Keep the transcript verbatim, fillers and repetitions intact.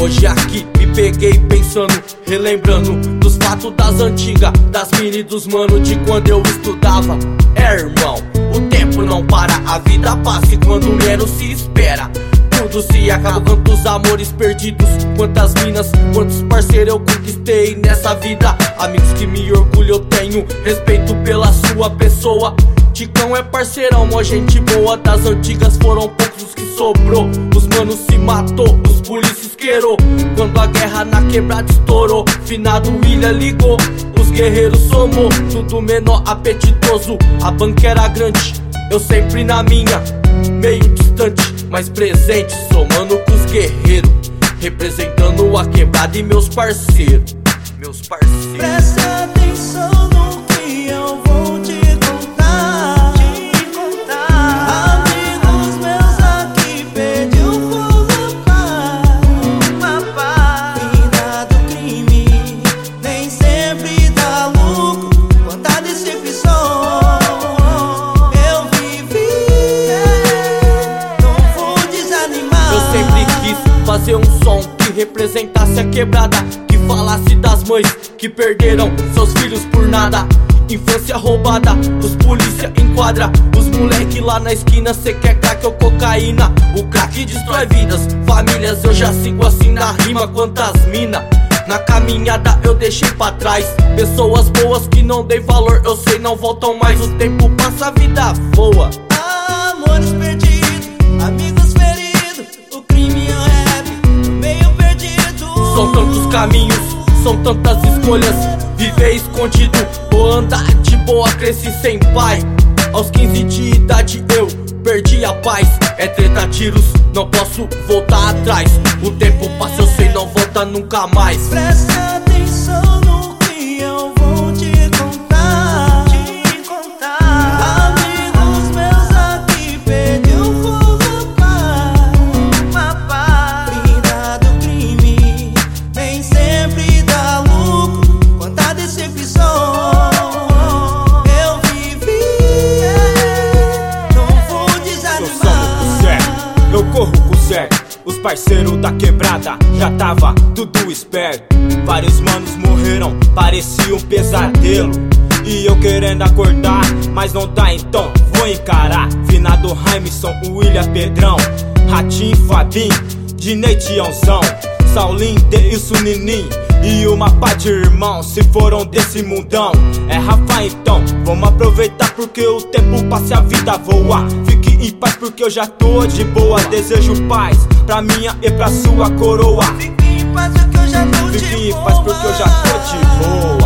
Hoje aqui me peguei pensando, relembrando dos fatos das antigas, das mini dos mano de quando eu estudava. É, irmão, o tempo não para, a vida passa e quando menos se espera tudo se acaba. Quantos amores perdidos, quantas minas, quantos parceiros eu conquistei nessa vida. Amigos que me orgulho eu tenho, respeito pela sua pessoa. Ticão é parceirão, mó gente boa. Das antigas foram poucos os que sobrou. Os manos se matou, os polícia esquerou. Quando a guerra na quebrada estourou, finado William ligou. Os guerreiros somou, tudo menor apetitoso. A banca era grande, eu sempre na minha, meio distante, mas presente, somando com os guerreiros, representando a quebrada e meus parceiros. Meus parceiros. Presta atenção no que eu vou te contar. Te contar. Amigos meus aqui pediu full papai. Vida do crime nem sempre dá lucro. Quanta decepção eu vivi, não vou desanimar. Eu sempre quis fazer um som que representasse a quebrada, que falasse das mães que perderam seus filhos por nada. Infância roubada, os polícia enquadra. Os moleque lá na esquina, cê quer crack ou cocaína? O crack destrói vidas, famílias, eu já sigo assim na rima. Quantas mina na caminhada eu deixei pra trás. Pessoas boas que não dei valor, eu sei não voltam mais. O tempo passa, a vida voa. Amores perdidos, amigos feridos, o crime e o rap, meio perdido. São tantos caminhos, são tantas escolhas. Viver escondido ou andar de boa, cresci sem pai. Aos quinze de idade eu perdi a paz. É treta, tiros, não posso voltar atrás. O tempo passa, eu sei não volta nunca mais. Presta atenção no que eu vou te contar. Te contar. Amigos meus aqui pediu full papai. Vida do crime nem sempre dá lucro. Quanta decepção eu vivi, não vou desanimar. Eu corro com o Zé, os parceiros da quebrada já tava tudo esperto. Vários manos morreram, parecia um pesadelo. E eu querendo acordar, mas não dá, então vou encarar. Finado Raimson, William Pedrão, Ratinho, Fabinho, Dinei, Tiãozão, Saulinho, Deilson, Ninim e uma pá de irmãos se foram desse mundão. É Rafa, então vamos aproveitar porque o tempo passa e a vida voa. Fique em paz porque eu já tô de boa. Desejo paz pra minha e pra sua coroa. Fique em paz porque eu já tô de boa. Fique em paz porque eu já tô de boa.